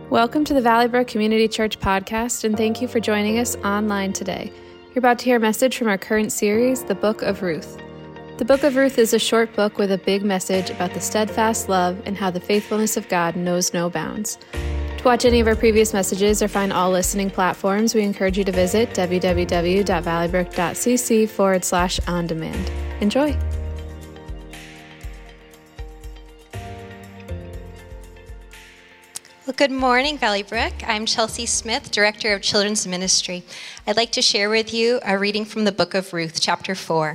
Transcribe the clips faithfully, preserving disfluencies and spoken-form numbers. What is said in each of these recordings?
Welcome to the Valley Brook Community Church podcast, and thank you for joining us online today. You're about to hear a message from our current series, The Book of Ruth. The Book of Ruth is a short book with a big message about the steadfast love and how the faithfulness of God knows no bounds. To watch any of our previous messages or find all listening platforms, we encourage you to visit www.valleybrook.cc forward slash on demand. Enjoy. Well, good morning, Valley Brook. I'm Chelsea Smith, Director of Children's Ministry. I'd like to share with you a reading from the Book of Ruth, chapter four.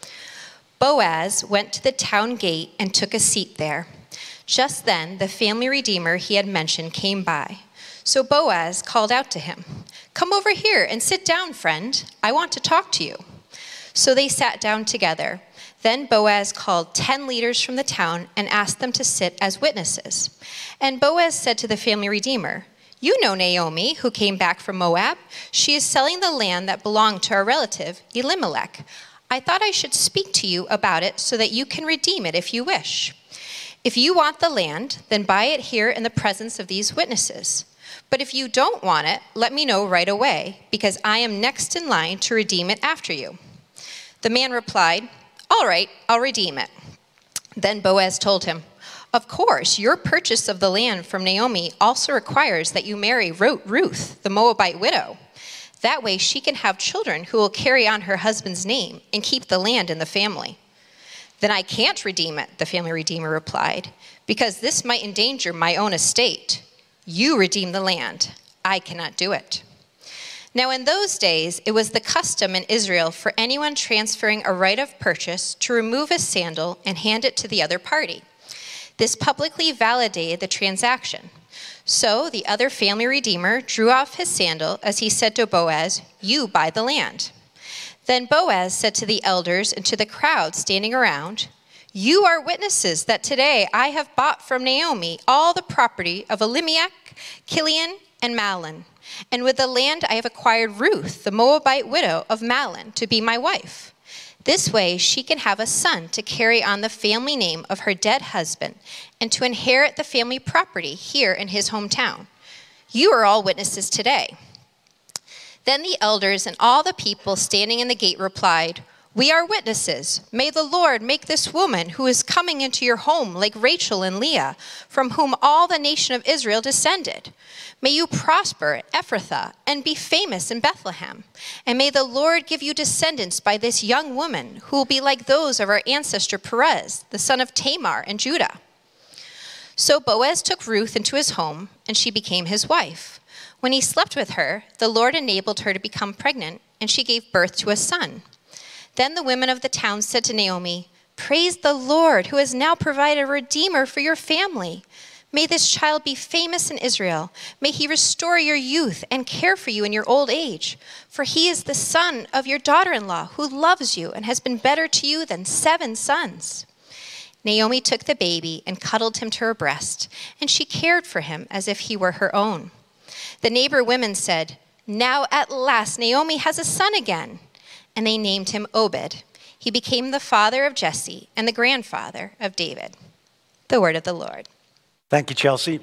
Boaz went to the town gate and took a seat there. Just then, the family redeemer he had mentioned came by. So Boaz called out to him, "Come over here and sit down, friend. I want to talk to you." So they sat down together. Then Boaz called ten leaders from the town and asked them to sit as witnesses. And Boaz said to the family redeemer, "You know Naomi, who came back from Moab. She is selling the land that belonged to our relative, Elimelech. I thought I should speak to you about it so that you can redeem it if you wish. If you want the land, then buy it here in the presence of these witnesses. But if you don't want it, let me know right away, because I am next in line to redeem it after you." The man replied, "All right, I'll redeem it." Then Boaz told him, "Of course, your purchase of the land from Naomi also requires that you marry Ruth, the Moabite widow. That way she can have children who will carry on her husband's name and keep the land in the family." "Then I can't redeem it," the family redeemer replied, "because this might endanger my own estate. You redeem the land. I cannot do it." Now in those days, it was the custom in Israel for anyone transferring a right of purchase to remove his sandal and hand it to the other party. This publicly validated the transaction. So the other family redeemer drew off his sandal as he said to Boaz, "You buy the land." Then Boaz said to the elders and to the crowd standing around, "You are witnesses that today I have bought from Naomi all the property of Elimelech, Kilion, and Mahlon. And with the land I have acquired Ruth, the Moabite widow of Mahlon, to be my wife. This way she can have a son to carry on the family name of her dead husband and to inherit the family property here in his hometown. You are all witnesses today." Then the elders and all the people standing in the gate replied, "We are witnesses. May the Lord make this woman who is coming into your home like Rachel and Leah, from whom all the nation of Israel descended. May you prosper at Ephrathah and be famous in Bethlehem. And may the Lord give you descendants by this young woman who will be like those of our ancestor Perez, the son of Tamar in Judah." So Boaz took Ruth into his home, and she became his wife. When he slept with her, the Lord enabled her to become pregnant, and she gave birth to a son. Then the women of the town said to Naomi, "Praise the Lord, who has now provided a redeemer for your family. May this child be famous in Israel. May he restore your youth and care for you in your old age. For he is the son of your daughter-in-law, who loves you and has been better to you than seven sons." Naomi took the baby and cuddled him to her breast, and she cared for him as if he were her own. The neighbor women said, "Now at last Naomi has a son again." And they named him Obed. He became the father of Jesse and the grandfather of David. The word of the Lord. Thank you, Chelsea.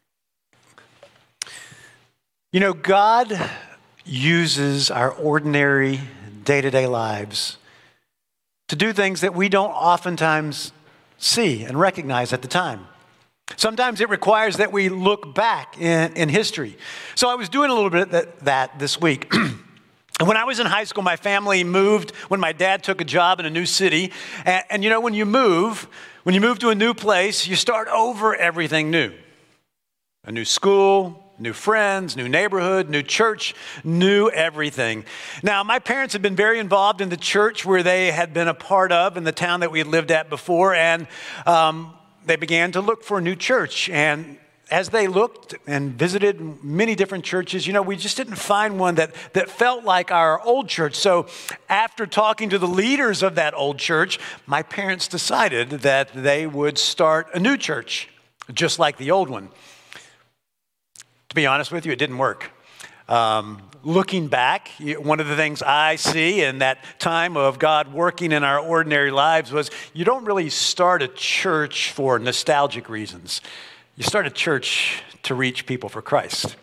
You know, God uses our ordinary day-to-day lives to do things that we don't oftentimes see and recognize at the time. Sometimes it requires that we look back in, in history. So I was doing a little bit of that, that this week. When I was in high school, my family moved when my dad took a job in a new city. And, and you know, when you move, when you move to a new place, you start over everything new. A new school, new friends, new neighborhood, new church, new everything. Now, my parents had been very involved in the church where they had been a part of in the town that we had lived at before. And um, they began to look for a new church. And as they looked and visited many different churches, you know, we just didn't find one that, that felt like our old church. So after talking to the leaders of that old church, my parents decided that they would start a new church, just like the old one. To be honest with you, it didn't work. Um, looking back, one of the things I see in that time of God working in our ordinary lives was you don't really start a church for nostalgic reasons. You start a church to reach people for Christ.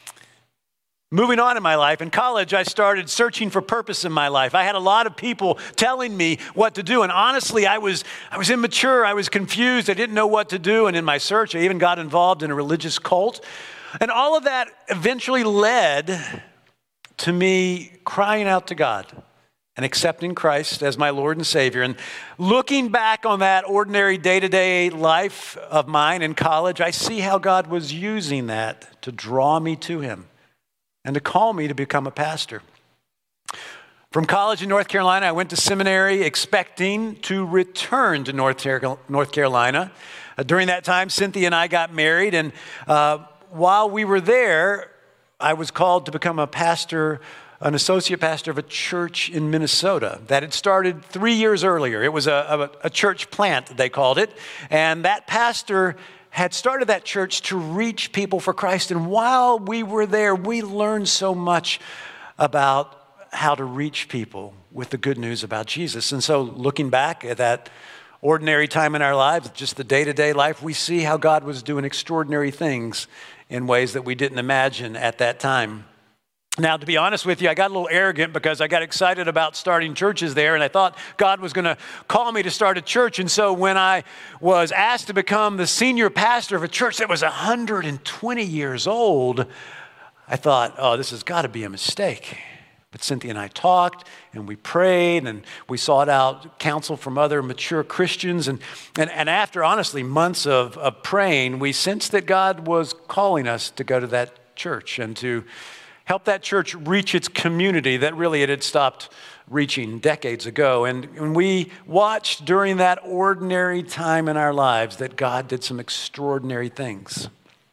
Moving on in my life, in college, I started searching for purpose in my life. I had a lot of people telling me what to do. And honestly, I was I was immature. I was confused. I didn't know what to do. And in my search, I even got involved in a religious cult. And all of that eventually led to me crying out to God and accepting Christ as my Lord and Savior. And looking back on that ordinary day-to-day life of mine in college, I see how God was using that to draw me to him and to call me to become a pastor. From college in North Carolina, I went to seminary expecting to return to North, North Carolina. Uh, during that time, Cynthia and I got married, and uh, while we were there, I was called to become a pastor, an associate pastor of a church in Minnesota that had started three years earlier. It was a, a, a church plant, they called it, and that pastor had started that church to reach people for Christ. And while we were there, we learned so much about how to reach people with the good news about Jesus. And so looking back at that ordinary time in our lives, just the day-to-day life, we see how God was doing extraordinary things in ways that we didn't imagine at that time. Now, to be honest with you, I got a little arrogant because I got excited about starting churches there, and I thought God was going to call me to start a church. And so when I was asked to become the senior pastor of a church that was one hundred twenty years old, I thought, oh, this has got to be a mistake. But Cynthia and I talked, and we prayed, and we sought out counsel from other mature Christians. And, and, and after, honestly, months of, of praying, we sensed that God was calling us to go to that church and to help that church reach its community that really it had stopped reaching decades ago. And, and we watched during that ordinary time in our lives that God did some extraordinary things.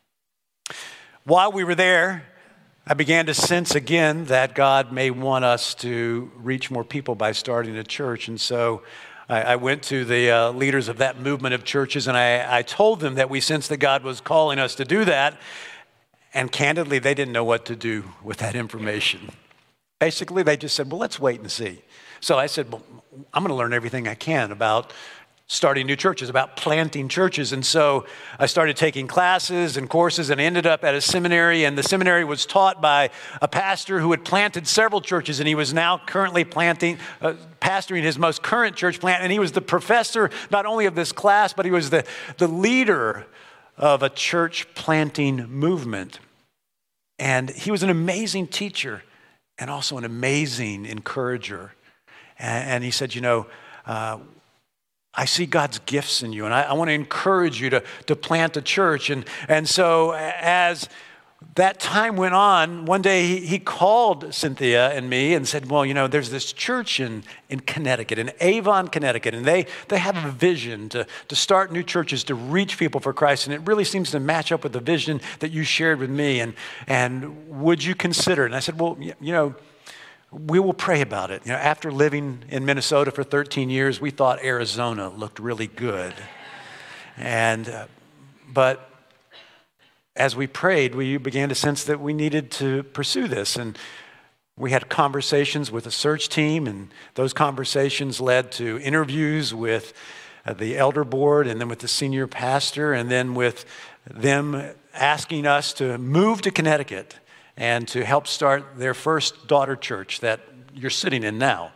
While we were there, I began to sense again that God may want us to reach more people by starting a church. And so I, I went to the uh, leaders of that movement of churches, and I, I told them that we sensed that God was calling us to do that. And candidly, they didn't know what to do with that information. Basically, they just said, well, let's wait and see. So I said, well, I'm going to learn everything I can about starting new churches, about planting churches. And so I started taking classes and courses and ended up at a seminary. And the seminary was taught by a pastor who had planted several churches. And he was now currently planting, uh, pastoring his most current church plant. And he was the professor, not only of this class, but he was the, the leader of a church planting movement. And he was an amazing teacher and also an amazing encourager. And, and he said, you know, uh, I see God's gifts in you, and I, I want to encourage you to, to plant a church. And, and so as that time went on, one day he, he called Cynthia and me and said, well, you know, there's this church in, in Connecticut, in Avon, Connecticut, and they, they have a vision to, to start new churches, to reach people for Christ, and it really seems to match up with the vision that you shared with me, and, and would you consider it? And I said, well, you know, we will pray about it. You know, after living in Minnesota for thirteen years, we thought Arizona looked really good. And, uh, but as we prayed, we began to sense that we needed to pursue this. And we had conversations with a search team, and those conversations led to interviews with uh, the elder board and then with the senior pastor, and then with them asking us to move to Connecticut and to help start their first daughter church that you're sitting in now.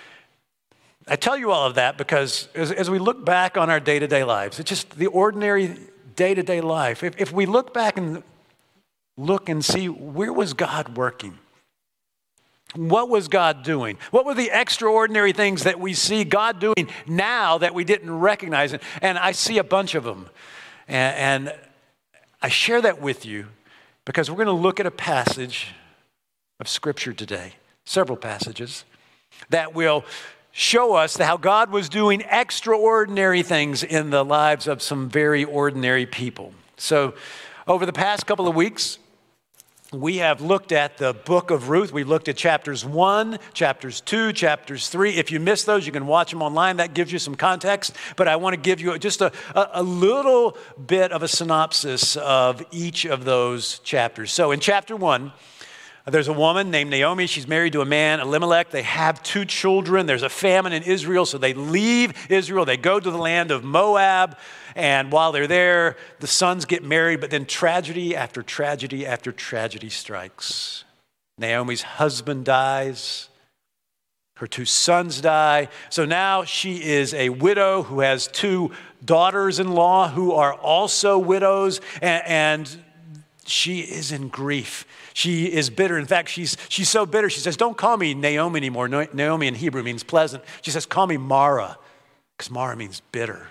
I tell you all of that because as, as we look back on our day-to-day lives, it's just the ordinary day-to-day life. If, if we look back and look and see, where was God working? What was God doing? What were the extraordinary things that we see God doing now that we didn't recognize? And, and I see a bunch of them. And, and I share that with you because we're going to look at a passage of Scripture today, several passages, that will show us how God was doing extraordinary things in the lives of some very ordinary people. So over the past couple of weeks, we have looked at the book of Ruth. We looked at chapters one, chapters two, chapters three. If you missed those, you can watch them online. That gives you some context. But I want to give you just a, a, a little bit of a synopsis of each of those chapters. So in chapter one, There's a woman named Naomi. She's married to a man, Elimelech. They have two children. There's a famine in Israel, so they leave Israel. They go to the land of Moab, and while they're there, the sons get married, but then tragedy after tragedy after tragedy strikes. Naomi's husband dies. Her two sons die. So now she is a widow who has two daughters-in-law who are also widows, and, and she is in grief. She is bitter. In fact, she's she's so bitter, she says, don't call me Naomi anymore. Naomi in Hebrew means pleasant. She says, call me Mara, because Mara means bitter.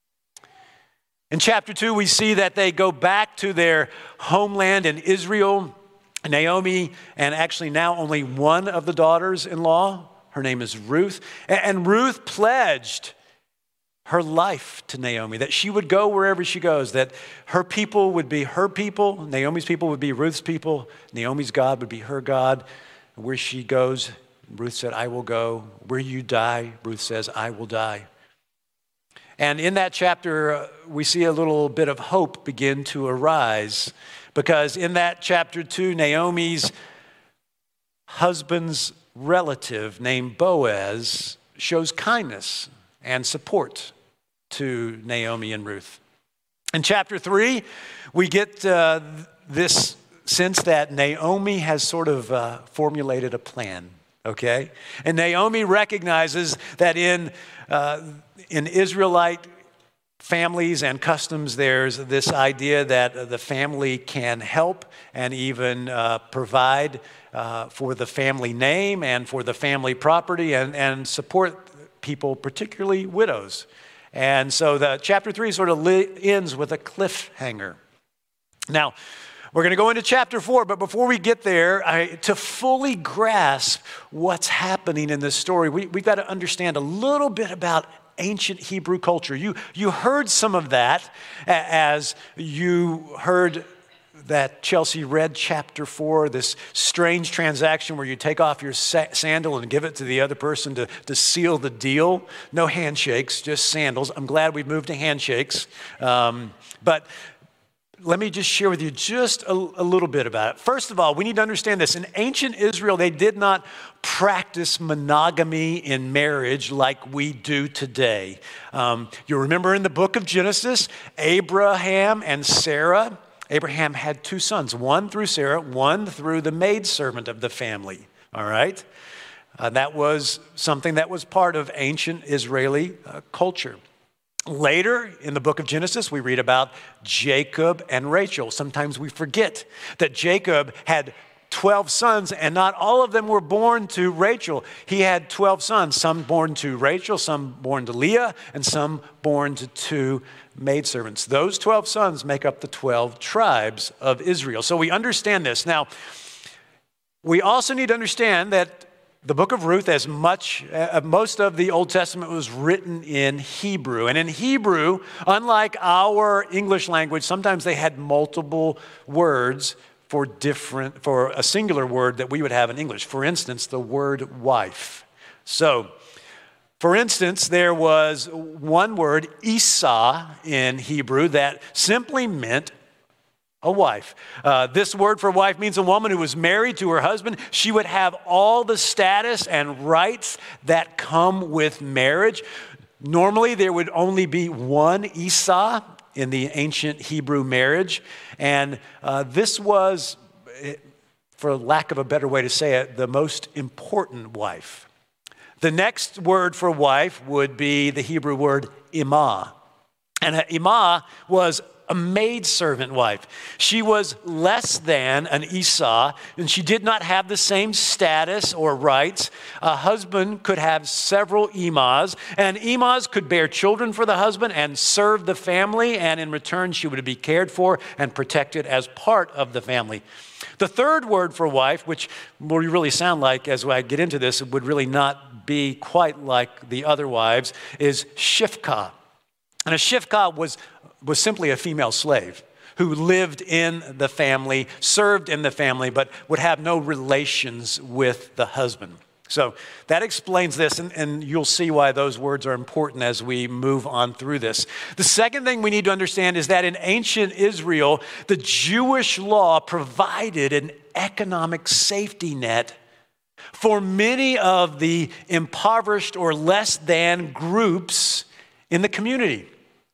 In chapter two, we see that they go back to their homeland in Israel. Naomi, and actually now only one of the daughters-in-law, her name is Ruth. And Ruth pledged her life to Naomi, that she would go wherever she goes, that her people would be her people, Naomi's people would be Ruth's people, Naomi's God would be her God. Where she goes, Ruth said, I will go. Where you die, Ruth says, I will die. And in that chapter, uh, we see a little bit of hope begin to arise, because in that chapter two, Naomi's husband's relative named Boaz shows kindness and support to Naomi and Ruth. In chapter three, we get uh, this sense that Naomi has sort of uh, formulated a plan, okay? And Naomi recognizes that in, uh, in Israelite families and customs, there's this idea that the family can help and even uh, provide uh, for the family name and for the family property and, and support people, particularly widows. And so the chapter three sort of li- ends with a cliffhanger. Now, we're going to go into chapter four, but before we get there, I, to fully grasp what's happening in this story, we, we've got to understand a little bit about ancient Hebrew culture. You, you heard some of that as you heard that Chelsea read chapter four, this strange transaction where you take off your sa- sandal and give it to the other person to, to seal the deal. No handshakes, just sandals. I'm glad we've moved to handshakes. Um, but let me just share with you just a, a little bit about it. First of all, we need to understand this. In ancient Israel, they did not practice monogamy in marriage like we do today. Um, you remember in the book of Genesis, Abraham and Sarah, Abraham had two sons, one through Sarah, one through the maidservant of the family, all right? Uh, that was something that was part of ancient Israeli uh, culture. Later in the book of Genesis, we read about Jacob and Rachel. Sometimes we forget that Jacob had twelve sons, and not all of them were born to Rachel. He had twelve sons, some born to Rachel, some born to Leah, and some born to two maidservants. Those twelve sons make up the twelve tribes of Israel. So we understand this. Now, we also need to understand that the book of Ruth, as much, uh, most of the Old Testament was written in Hebrew. And in Hebrew, unlike our English language, sometimes they had multiple words for different, for a singular word that we would have in English. For instance, the word wife. So, for instance, there was one word, Esau, in Hebrew that simply meant a wife. Uh, this word for wife means a woman who was married to her husband. She would have all the status and rights that come with marriage. Normally, there would only be one Esau in the ancient Hebrew marriage. And uh, this was, for lack of a better way to say it, the most important wife. The next word for wife would be the Hebrew word imah. And an imah was a maidservant wife. She was less than an Esau, and she did not have the same status or rights. A husband could have several imahs, and imahs could bear children for the husband and serve the family, and in return, she would be cared for and protected as part of the family. The third word for wife, which will really sound like, as I get into this, it would really not be quite like the other wives, is shifka. And a shifka was was simply a female slave who lived in the family, served in the family, but would have no relations with the husband. So that explains this, and, and you'll see why those words are important as we move on through this. The second thing we need to understand is that in ancient Israel, the Jewish law provided an economic safety net for many of the impoverished or less than groups in the community.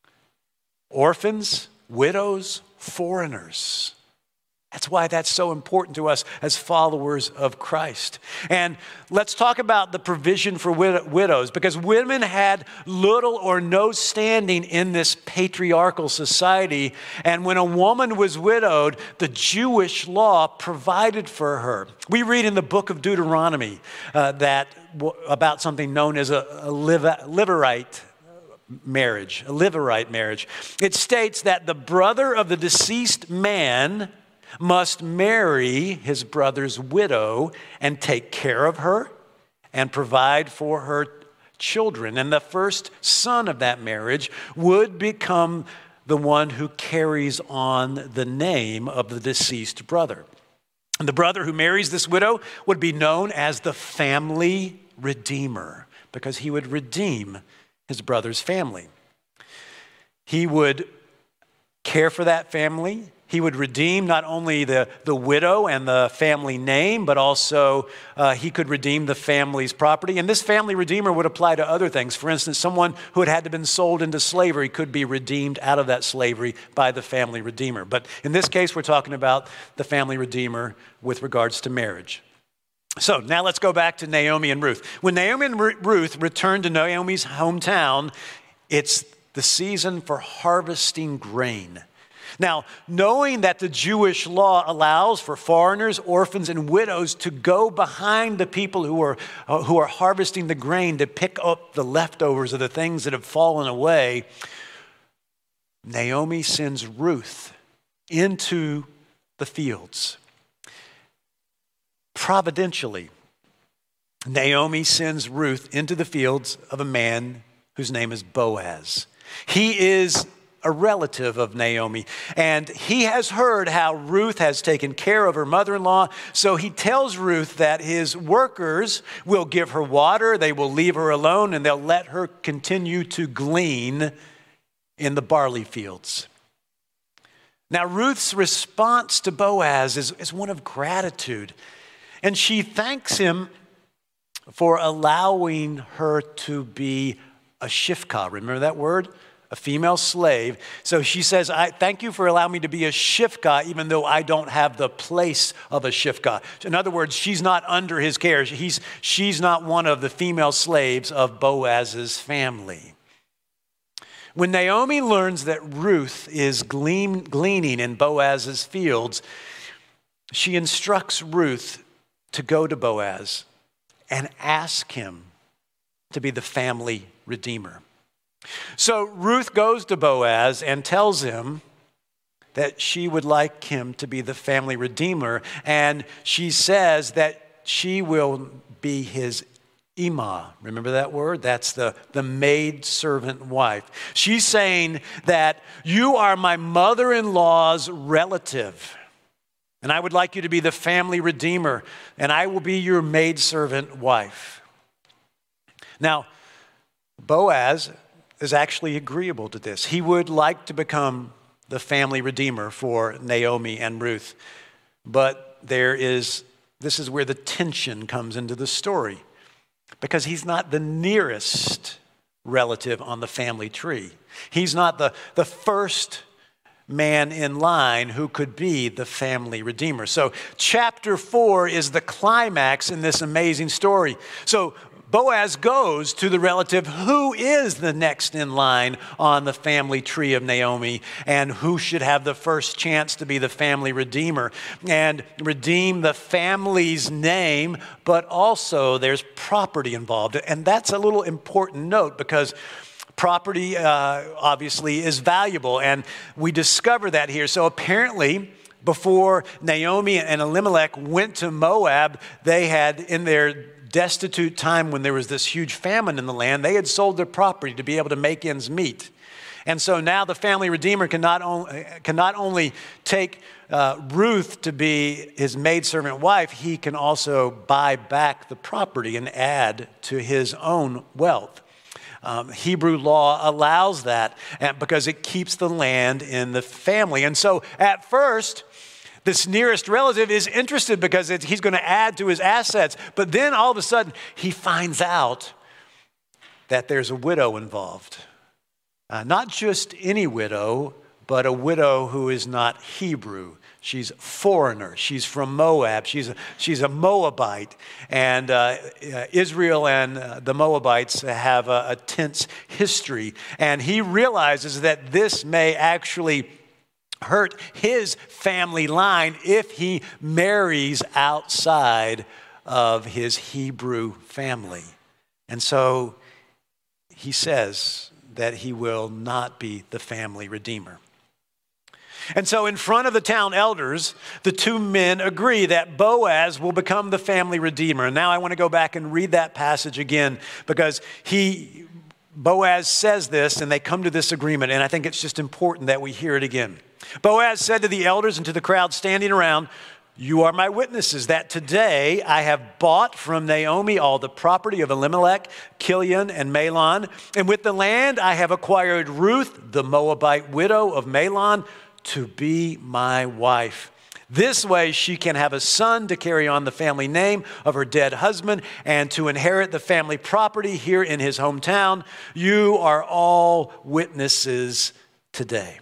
Orphans, widows, foreigners. That's why that's so important to us as followers of Christ. And let's talk about the provision for wid- widows, because women had little or no standing in this patriarchal society. And when a woman was widowed, the Jewish law provided for her. We read in the book of Deuteronomy uh, that w- about something known as a, a liv- Levirate marriage, a Levirate marriage. It states that the brother of the deceased man must marry his brother's widow and take care of her and provide for her children. And the first son of that marriage would become the one who carries on the name of the deceased brother. And the brother who marries this widow would be known as the family redeemer, because he would redeem his brother's family. He would care for that family. He would redeem not only the, the widow and the family name, but also uh, he could redeem the family's property. And this family redeemer would apply to other things. For instance, someone who had had to been sold into slavery could be redeemed out of that slavery by the family redeemer. But in this case, we're talking about the family redeemer with regards to marriage. So now let's go back to Naomi and Ruth. When Naomi and Ruth returned to Naomi's hometown, it's the season for harvesting grain. Now, knowing that the Jewish law allows for foreigners, orphans, and widows to go behind the people who are, uh, who are harvesting the grain to pick up the leftovers of the things that have fallen away, Naomi sends Ruth into the fields. Providentially, Naomi sends Ruth into the fields of a man whose name is Boaz. He is a relative of Naomi, and he has heard how Ruth has taken care of her mother-in-law, so he tells Ruth that his workers will give her water, they will leave her alone, and they'll let her continue to glean in the barley fields. Now, Ruth's response to Boaz is, is one of gratitude, and she thanks him for allowing her to be a shifka. Remember that word? A female slave. So she says, I thank you for allowing me to be a shifka, even though I don't have the place of a shifka. In other words, she's not under his care. He's, she's not one of the female slaves of Boaz's family. When Naomi learns that Ruth is glean, gleaning in Boaz's fields, she instructs Ruth to go to Boaz and ask him to be the family redeemer. So Ruth goes to Boaz and tells him that she would like him to be the family redeemer, and she says that she will be his imah. Remember that word? That's the, the maid servant wife. She's saying that you are my mother-in-law's relative, and I would like you to be the family redeemer, and I will be your maidservant wife. Now, Boaz is actually agreeable to this. He would like to become the family redeemer for Naomi and Ruth. But there is, this is where the tension comes into the story, because he's not the nearest relative on the family tree. He's not the, the first man in line who could be the family redeemer. So chapter four is the climax in this amazing story. So Boaz goes to the relative who is the next in line on the family tree of Naomi, and who should have the first chance to be the family redeemer and redeem the family's name, but also there's property involved. And that's a little important note, because property uh, obviously is valuable, and we discover that here. So apparently, before Naomi and Elimelech went to Moab, they had in their destitute time when there was this huge famine in the land, they had sold their property to be able to make ends meet. And so now the family redeemer can not, on, can not only take uh, Ruth to be his maidservant wife, he can also buy back the property and add to his own wealth. Um, Hebrew law allows that because it keeps the land in the family. And so at first, this nearest relative is interested because it's, he's going to add to his assets. But then all of a sudden, he finds out that there's a widow involved. Uh, not just any widow, but a widow who is not Hebrew. She's a foreigner. She's from Moab. She's a, she's a Moabite. And uh, uh, Israel and uh, the Moabites have a, a tense history. And he realizes that this may actually hurt his family line if he marries outside of his Hebrew family. And so he says that he will not be the family redeemer. And so in front of the town elders, the two men agree that Boaz will become the family redeemer. And now I want to go back and read that passage again because he, Boaz says this and they come to this agreement. And I think it's just important that we hear it again. Boaz said to the elders and to the crowd standing around, "You are my witnesses that today I have bought from Naomi all the property of Elimelech, Kilion, and Mahlon. And with the land I have acquired Ruth, the Moabite widow of Mahlon, to be my wife. This way she can have a son to carry on the family name of her dead husband and to inherit the family property here in his hometown. You are all witnesses today."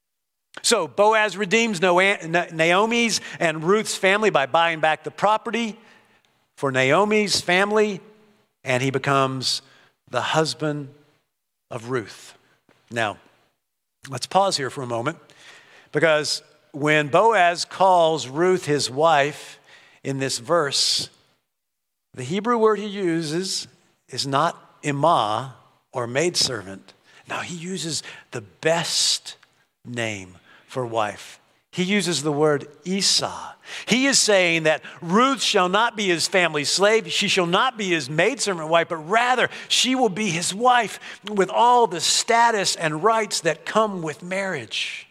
So Boaz redeems Naomi's and Ruth's family by buying back the property for Naomi's family, and he becomes the husband of Ruth. Now, let's pause here for a moment, because when Boaz calls Ruth his wife in this verse, the Hebrew word he uses is not imah or maidservant. No, he uses the best name for wife. He uses the word Esau. He is saying that Ruth shall not be his family slave. She shall not be his maidservant wife, but rather she will be his wife with all the status and rights that come with marriage.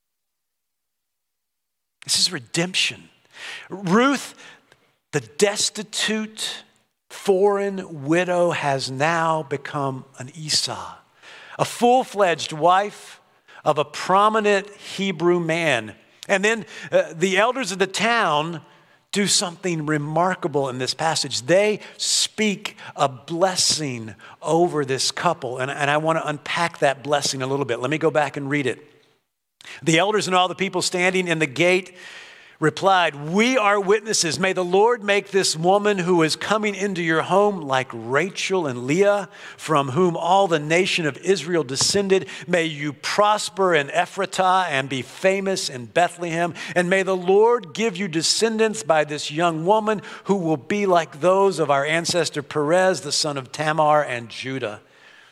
This is redemption. Ruth, the destitute foreign widow, has now become an Esau, a full-fledged wife of a prominent Hebrew man. And then uh, the elders of the town do something remarkable in this passage. They speak a blessing over this couple. And, and I want to unpack that blessing a little bit. Let me go back and read it. The elders and all the people standing in the gate replied, "We are witnesses. May the Lord make this woman who is coming into your home like Rachel and Leah, from whom all the nation of Israel descended. May you prosper in Ephratah and be famous in Bethlehem. And may the Lord give you descendants by this young woman who will be like those of our ancestor Perez, the son of Tamar, and Judah."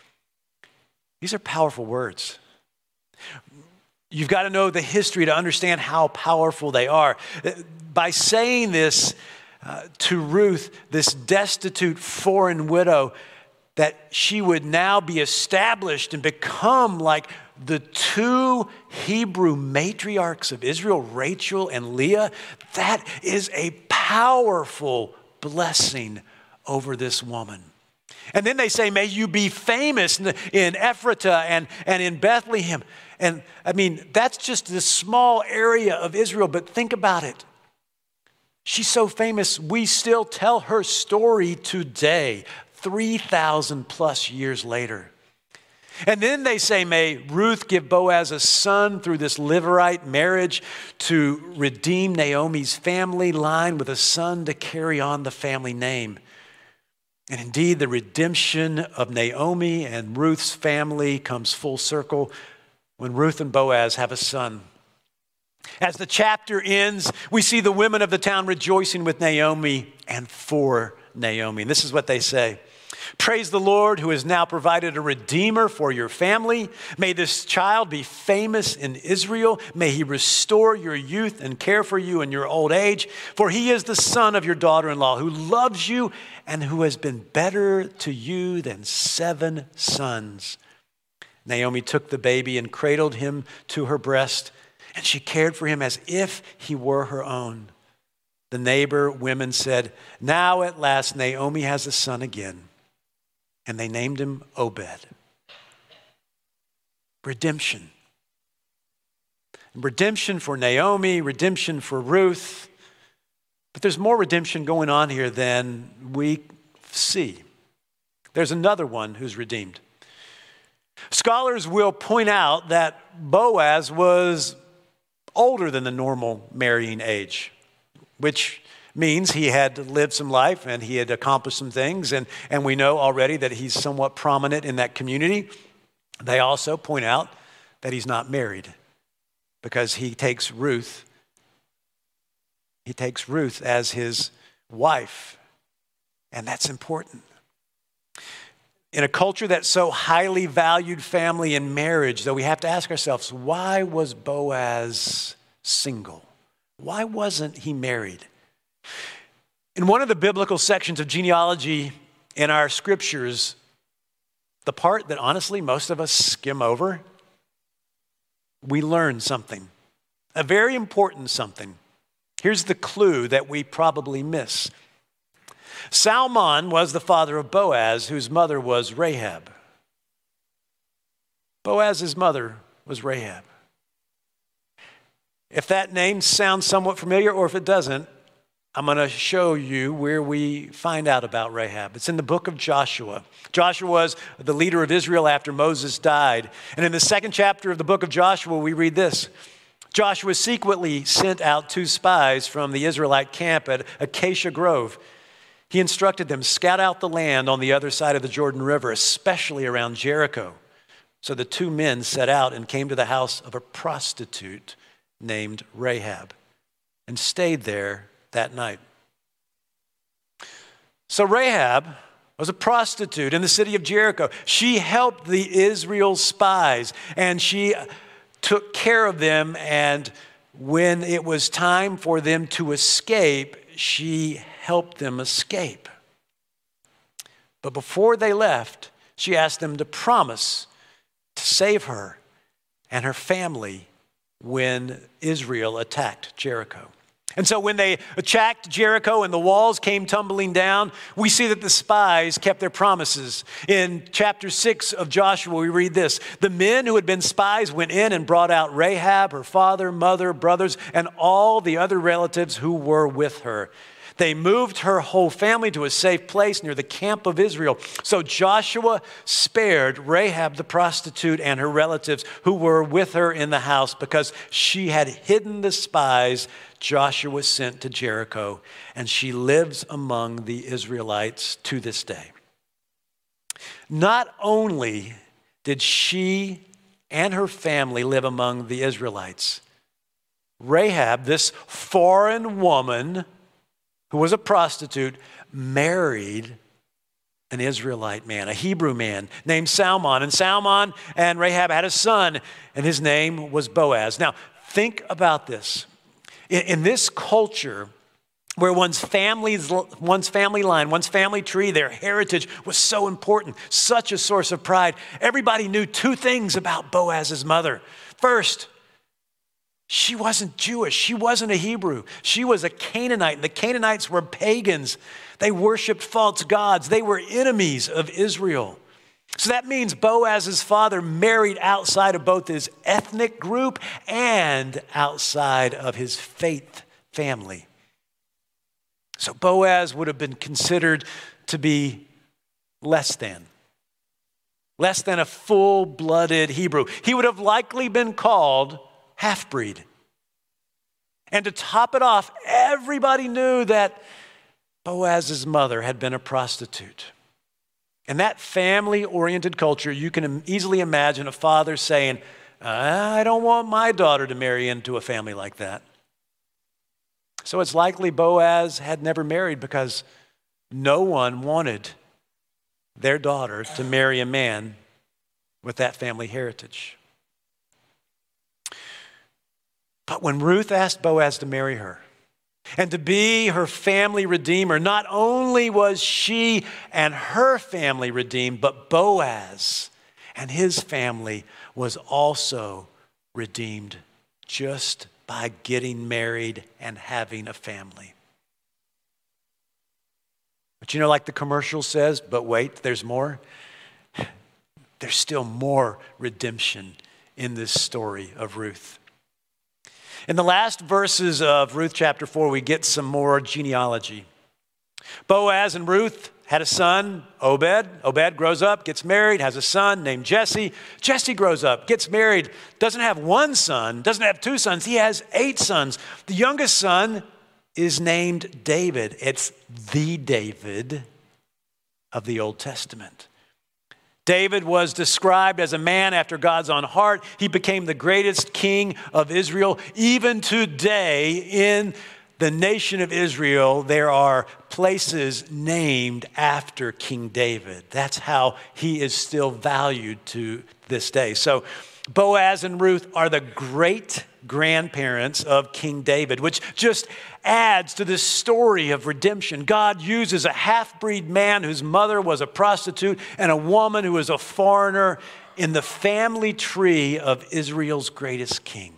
These are powerful words. You've got to know the history to understand how powerful they are. By saying this uh, to Ruth, this destitute foreign widow, that she would now be established and become like the two Hebrew matriarchs of Israel, Rachel and Leah, that is a powerful blessing over this woman. And then they say, may you be famous in Ephratah and, and in Bethlehem. And I mean, that's just this small area of Israel, but think about it. She's so famous, we still tell her story today, three thousand plus years later. And then they say, may Ruth give Boaz a son through this Levirate marriage to redeem Naomi's family line with a son to carry on the family name. And indeed, the redemption of Naomi and Ruth's family comes full circle when Ruth and Boaz have a son. As the chapter ends, we see the women of the town rejoicing with Naomi and for Naomi. And this is what they say. "Praise the Lord who has now provided a redeemer for your family. May this child be famous in Israel. May he restore your youth and care for you in your old age. For he is the son of your daughter-in-law who loves you and who has been better to you than seven sons." Naomi took the baby and cradled him to her breast, and she cared for him as if he were her own. The neighbor women said, "Now at last Naomi has a son again." And they named him Obed. Redemption. Redemption for Naomi, redemption for Ruth. But there's more redemption going on here than we see. There's another one who's redeemed. Scholars will point out that Boaz was older than the normal marrying age, which means he had lived some life and he had accomplished some things. And, and we know already that he's somewhat prominent in that community. They also point out that he's not married because he takes Ruth, he takes Ruth as his wife. And that's important. In a culture that so highly valued family and marriage, though, we have to ask ourselves, why was Boaz single? Why wasn't he married? In one of the biblical sections of genealogy in our scriptures, the part that honestly most of us skim over, we learn something, a very important something. Here's the clue that we probably miss. Salmon was the father of Boaz, whose mother was Rahab. Boaz's mother was Rahab. If that name sounds somewhat familiar, or if it doesn't, I'm going to show you where we find out about Rahab. It's in the book of Joshua. Joshua was the leader of Israel after Moses died. And in the second chapter of the book of Joshua, we read this. Joshua secretly sent out two spies from the Israelite camp at Acacia Grove. He instructed them, scout out the land on the other side of the Jordan River, especially around Jericho. So the two men set out and came to the house of a prostitute named Rahab and stayed there that night. So Rahab was a prostitute in the city of Jericho. She helped the Israel spies and she took care of them. And when it was time for them to escape, she helped them escape. But before they left, she asked them to promise to save her and her family when Israel attacked Jericho. And so when they attacked Jericho and the walls came tumbling down, we see that the spies kept their promises. In chapter six of Joshua, we read this. The men who had been spies went in and brought out Rahab, her father, mother, brothers, and all the other relatives who were with her. They moved her whole family to a safe place near the camp of Israel. So Joshua spared Rahab the prostitute and her relatives who were with her in the house because she had hidden the spies Joshua sent to Jericho, and she lives among the Israelites to this day. Not only did she and her family live among the Israelites, Rahab, this foreign woman who was a prostitute, married an Israelite man, a Hebrew man named Salmon. And Salmon and Rahab had a son, and his name was Boaz. Now, think about this. In, in this culture where one's family's, one's family line, one's family tree, their heritage was so important, such a source of pride, everybody knew two things about Boaz's mother. First, she wasn't Jewish. She wasn't a Hebrew. She was a Canaanite. And the Canaanites were pagans. They worshiped false gods. They were enemies of Israel. So that means Boaz's father married outside of both his ethnic group and outside of his faith family. So Boaz would have been considered to be less than. Less than a full-blooded Hebrew. He would have likely been called half-breed. And to top it off, everybody knew that Boaz's mother had been a prostitute. In that family-oriented culture, you can easily imagine a father saying, I don't want my daughter to marry into a family like that. So it's likely Boaz had never married because no one wanted their daughter to marry a man with that family heritage. But when Ruth asked Boaz to marry her and to be her family redeemer, not only was she and her family redeemed, but Boaz and his family was also redeemed just by getting married and having a family. But you know, like the commercial says, but wait, there's more. There's still more redemption in this story of Ruth. In the last verses of Ruth chapter four, we get some more genealogy. Boaz and Ruth had a son, Obed. Obed grows up, gets married, has a son named Jesse. Jesse grows up, gets married, doesn't have one son, doesn't have two sons. He has eight sons. The youngest son is named David. It's the David of the Old Testament. David was described as a man after God's own heart. He became the greatest king of Israel. Even today in the nation of Israel, there are places named after King David. That's how he is still valued to this day. So Boaz and Ruth are the great grandparents of King David, which just adds to this story of redemption. God uses a half-breed man whose mother was a prostitute and a woman who was a foreigner in the family tree of Israel's greatest king.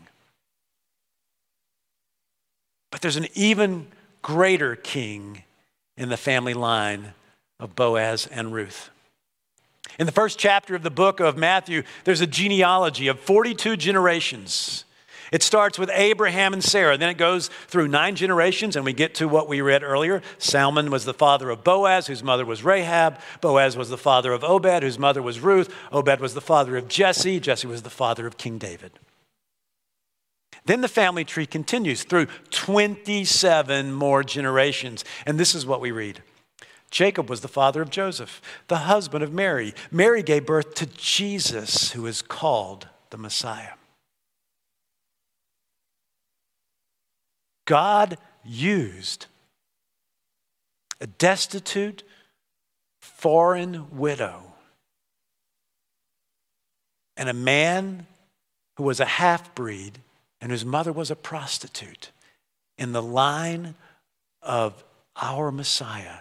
But there's an even greater king in the family line of Boaz and Ruth. In the first chapter of the book of Matthew, there's a genealogy of forty-two generations. It starts with Abraham and Sarah. Then it goes through nine generations, and we get to what we read earlier. Salmon was the father of Boaz, whose mother was Rahab. Boaz was the father of Obed, whose mother was Ruth. Obed was the father of Jesse. Jesse was the father of King David. Then the family tree continues through twenty-seven more generations. And this is what we read. Jacob was the father of Joseph, the husband of Mary. Mary gave birth to Jesus, who is called the Messiah. God used a destitute foreign widow and a man who was a half-breed and whose mother was a prostitute in the line of our Messiah.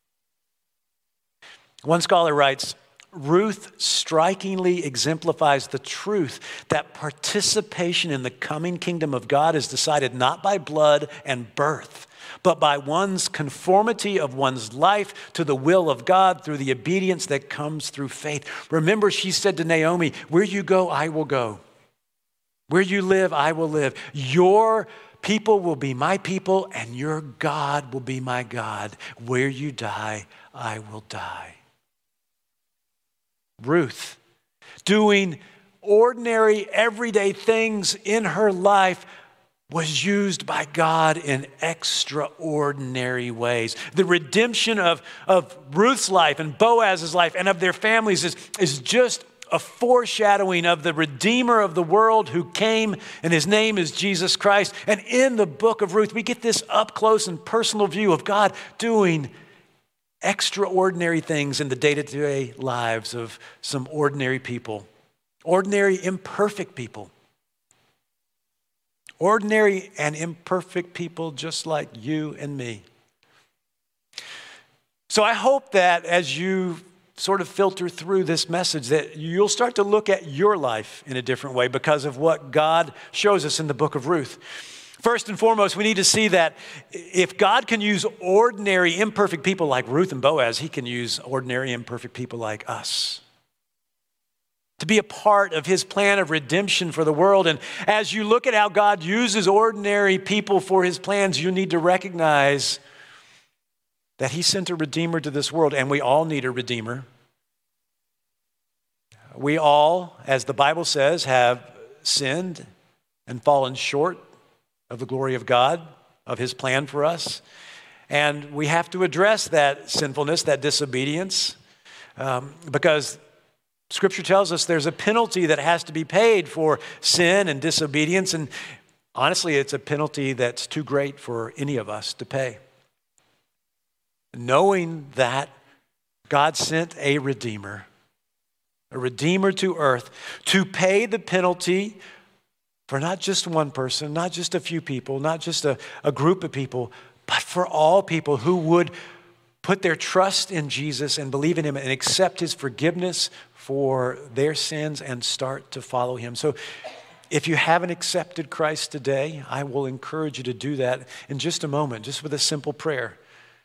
One scholar writes, Ruth strikingly exemplifies the truth that participation in the coming kingdom of God is decided not by blood and birth, but by one's conformity of one's life to the will of God through the obedience that comes through faith. Remember, she said to Naomi, where you go, I will go. Where you live, I will live. Your people will be my people, and your God will be my God. Where you die, I will die. Ruth, doing ordinary, everyday things in her life, was used by God in extraordinary ways. The redemption of, of Ruth's life and Boaz's life and of their families is, is just a foreshadowing of the Redeemer of the world who came, and his name is Jesus Christ. And in the book of Ruth, we get this up close and personal view of God doing extraordinary things in the day-to-day lives of some ordinary people. Ordinary, imperfect people. Ordinary and imperfect people just like you and me. So I hope that as you sort of filter through this message, that you'll start to look at your life in a different way because of what God shows us in the book of Ruth. First and foremost, we need to see that if God can use ordinary, imperfect people like Ruth and Boaz, he can use ordinary, imperfect people like us to be a part of his plan of redemption for the world. And as you look at how God uses ordinary people for his plans, you need to recognize that he sent a redeemer to this world, and we all need a redeemer. We all, as the Bible says, have sinned and fallen short of the glory of God, of his plan for us. And we have to address that sinfulness, that disobedience, um, because Scripture tells us there's a penalty that has to be paid for sin and disobedience. And honestly, it's a penalty that's too great for any of us to pay. Knowing that, God sent a redeemer, a redeemer to earth to pay the penalty for not just one person, not just a few people, not just a, a group of people, but for all people who would put their trust in Jesus and believe in him and accept his forgiveness for their sins and start to follow him. So if you haven't accepted Christ today, I will encourage you to do that in just a moment, just with a simple prayer.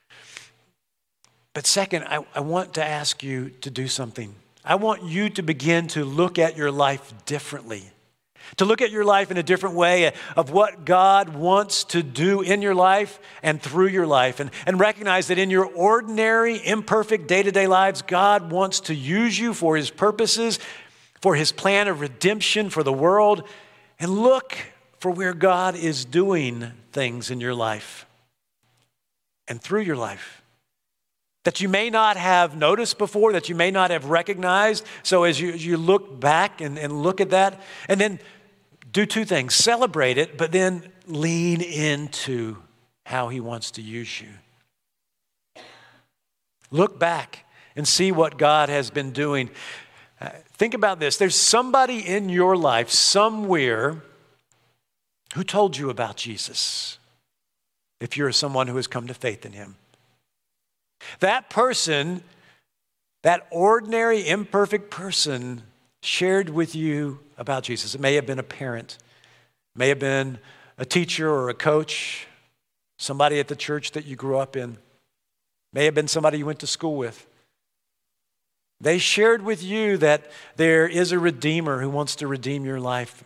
But second, I, I want to ask you to do something. I want you to begin to look at your life differently. To look at your life in a different way of what God wants to do in your life and through your life. And, and recognize that in your ordinary, imperfect day-to-day lives, God wants to use you for his purposes, for his plan of redemption for the world. And look for where God is doing things in your life and through your life that you may not have noticed before, that you may not have recognized. So as you, as you look back and, and look at that, and then do two things. Celebrate it, but then lean into how he wants to use you. Look back and see what God has been doing. Uh, think about this. There's somebody in your life somewhere who told you about Jesus, if you're someone who has come to faith in him. That person, that ordinary, imperfect person, shared with you about Jesus. It may have been a parent, may have been a teacher or a coach, somebody at the church that you grew up in, may have been somebody you went to school with. They shared with you that there is a Redeemer who wants to redeem your life.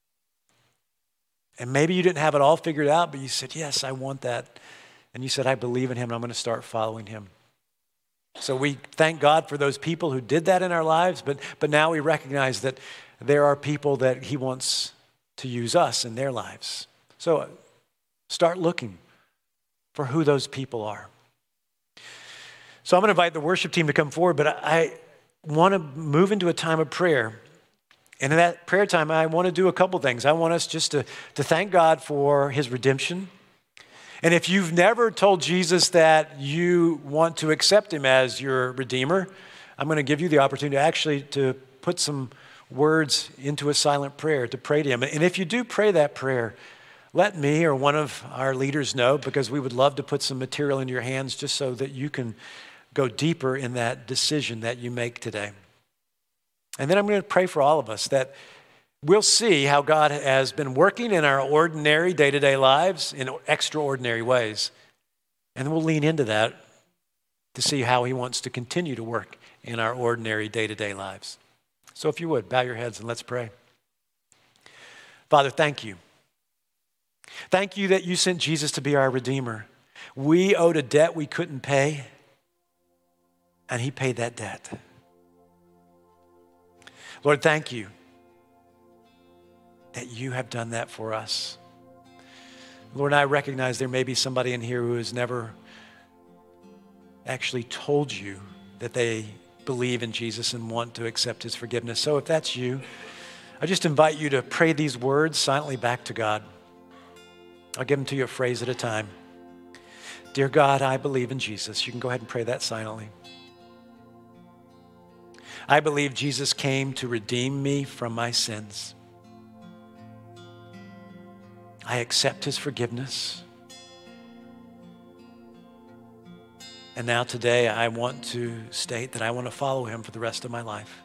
And maybe you didn't have it all figured out, but you said, yes, I want that. And you said, I believe in him and I'm going to start following him. So we thank God for those people who did that in our lives, but, but now we recognize that there are people that he wants to use us in their lives. So start looking for who those people are. So I'm going to invite the worship team to come forward, but I want to move into a time of prayer. And in that prayer time, I want to do a couple things. I want us just to, to thank God for his redemption. And if you've never told Jesus that you want to accept him as your Redeemer, I'm going to give you the opportunity actually to put some words into a silent prayer, to pray to him. And if you do pray that prayer, let me or one of our leaders know, because we would love to put some material into your hands just so that you can go deeper in that decision that you make today. And then I'm going to pray for all of us that we'll see how God has been working in our ordinary day-to-day lives in extraordinary ways. And we'll lean into that to see how he wants to continue to work in our ordinary day-to-day lives. So if you would, bow your heads and let's pray. Father, thank you. Thank you that you sent Jesus to be our Redeemer. We owed a debt we couldn't pay, and he paid that debt. Lord, thank you that you have done that for us. Lord, I recognize there may be somebody in here who has never actually told you that they believe in Jesus and want to accept his forgiveness. So if that's you, I just invite you to pray these words silently back to God. I'll give them to you a phrase at a time. Dear God, I believe in Jesus. You can go ahead and pray that silently. I believe Jesus came to redeem me from my sins. I accept his forgiveness. And now today I want to state that I want to follow him for the rest of my life.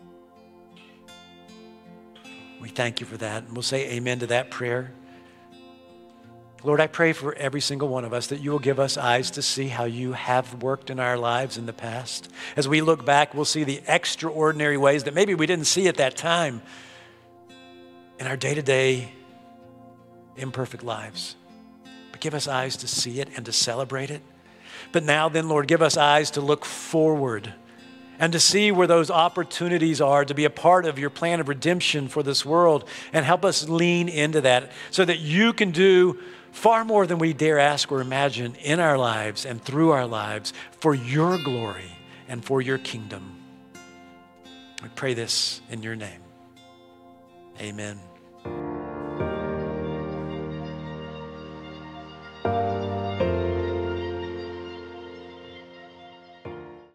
We thank you for that. And we'll say amen to that prayer. Lord, I pray for every single one of us that you will give us eyes to see how you have worked in our lives in the past. As we look back, we'll see the extraordinary ways that maybe we didn't see at that time in our day-to-day imperfect lives. But give us eyes to see it and to celebrate it. But now then, Lord, give us eyes to look forward and to see where those opportunities are to be a part of your plan of redemption for this world, and help us lean into that so that you can do far more than we dare ask or imagine in our lives and through our lives for your glory and for your kingdom. We pray this in your name. Amen.